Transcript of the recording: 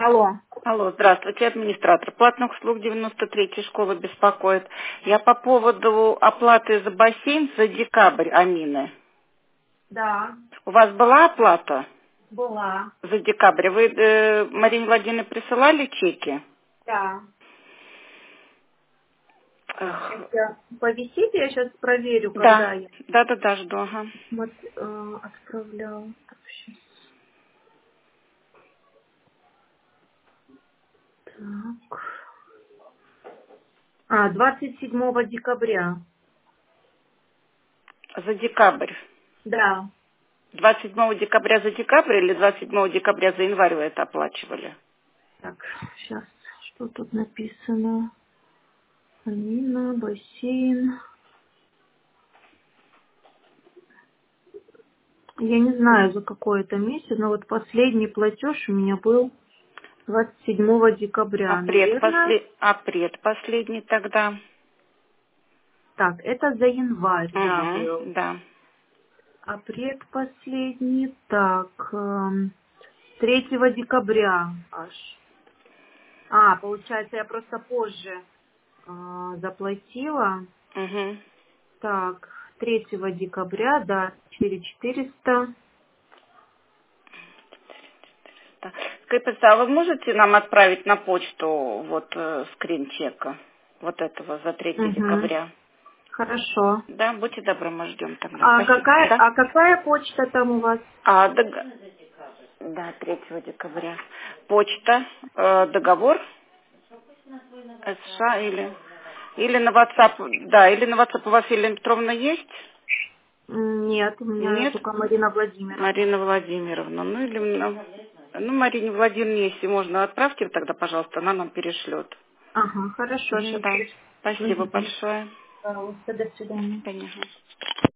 Алло. Алло, здравствуйте, администратор платных услуг 93-й школы беспокоит. Я по поводу оплаты за бассейн за декабрь, Амины. Да, У вас была оплата была. за декабрь? Вы Марине Владимировне присылали чеки? Да. Так, Эх, сейчас я повисите, я сейчас проверю, да, когда я да, жду, ага. отправляла. Так, щас. Так. 27 декабря. За декабрь. Да. 27 декабря за декабрь или 27 декабря за январь вы это оплачивали? Так, сейчас, что тут написано? Амина, бассейн. Я не знаю, за какой это месяц, но вот последний платеж у меня был 27 декабря, наверное. А пред последний тогда? Так, это за январь, да, был. Угу, да. А предпоследний, так, 3 декабря аж. Получается, я просто позже заплатила. Угу. Так, 3 декабря, да, 4400. Да. Скажите, пожалуйста, а вы можете нам отправить на почту вот скрин чека вот этого за 3 Угу. декабря? Хорошо. Да, будьте добры, мы ждем тогда. А Спасибо. какая, Да? а какая почта там у вас? Да, 3 декабря. Почта, договор, США или на WhatsApp, да, или на WhatsApp у вас Елена Петровна есть? Нет, у меня Нет? только Марина Владимировна. Марина Владимировна, Марине Владимировне, если можно, отправьте тогда, пожалуйста, она нам перешлет. Ага, хорошо, Мгм, сейчас. да. Спасибо большое. Пожалуйста, до свидания. Конечно.